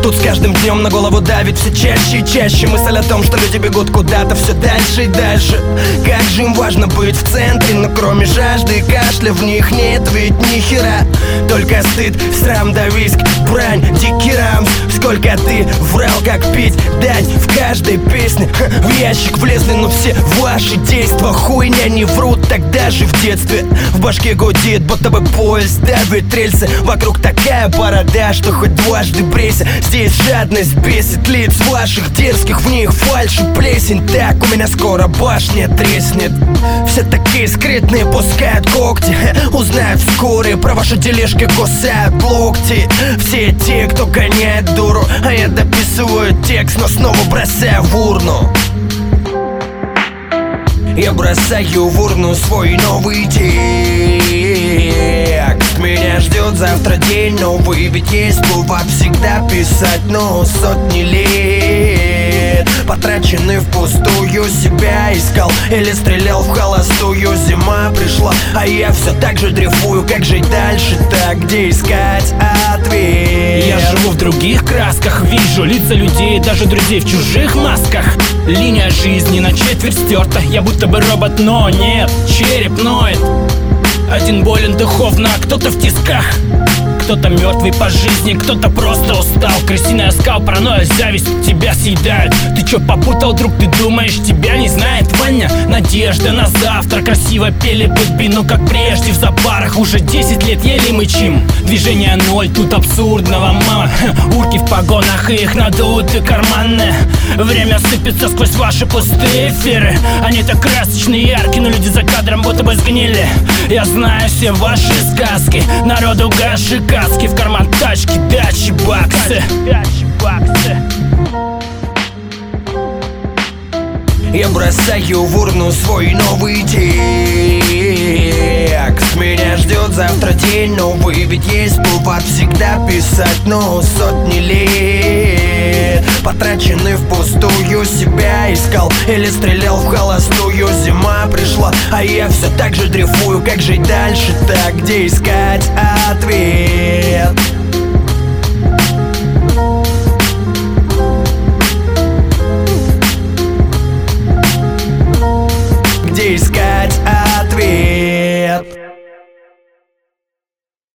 Тут с каждым днем на голову давит все чаще и чаще мысль о том, что люди бегут куда-то все дальше и дальше. Как же им важно быть в центре, но кроме жажды и кашля в них нет ведь ни хера. Только стыд, срам да виск, брань, дикий рамс. Сколько ты врал, как пить дать в каждой песне. В ящик влезли, но все ваши действия хуйня, не врут, так даже в детстве. В башке гудит, будто бы поезд давит рельсы. Вокруг такая борода, что хоть дважды брейся. Здесь жадность бесит лиц ваших дерзких, в них фальшь и плесень. Так у меня скоро башня треснет. Все такие скрытные пускают когти. Узнают вскоре про ваши дележки, кусают локти. Все те, кто гоняет дуру, а я дописываю текст, но снова бросаю в урну. Я бросаю в урну свой новый текст. Меня ждет завтра день новый, ведь есть повод всегда писать, но сотни лет потрачены впустую. Себя искал или стрелял в холостую. Зима пришла, а я все так же дрейфую. Как жить дальше, так где искать ответ? Я живу в других красках, вижу лица людей, даже друзей в чужих масках. Линия жизни на четверть стерта, я будто бы робот, но нет, череп ноет. Один болен духовно, а кто-то в тисках. Кто-то мертвый по жизни, кто-то просто устал. Крысиный оскал, паранойя, зависть тебя съедают. Ты чё попутал, друг, ты думаешь, тебя не знает Ваня? Надежда на завтра, красиво пели бэтби, но как прежде в запарах. Уже 10 лет еле мычим. Движение ноль, тут абсурдного мама. Урки в погонах и их надутые карманы. Время сыпется сквозь ваши пустые эфиры. Они так красочные и яркие, но люди за кадром будто бы сгнили. Я знаю все ваши сказки, народу гаши каски, в карман тачки, дачи, баксы. Я бросаю в урну свой новый текст. Меня ждет завтра день новый, ведь есть повод всегда писать, но сотни лет потрачены впустую. Себя искал или стрелял в холостую. Зима пришла, а я все так же дрейфую. Как жить дальше, так где искать ответ?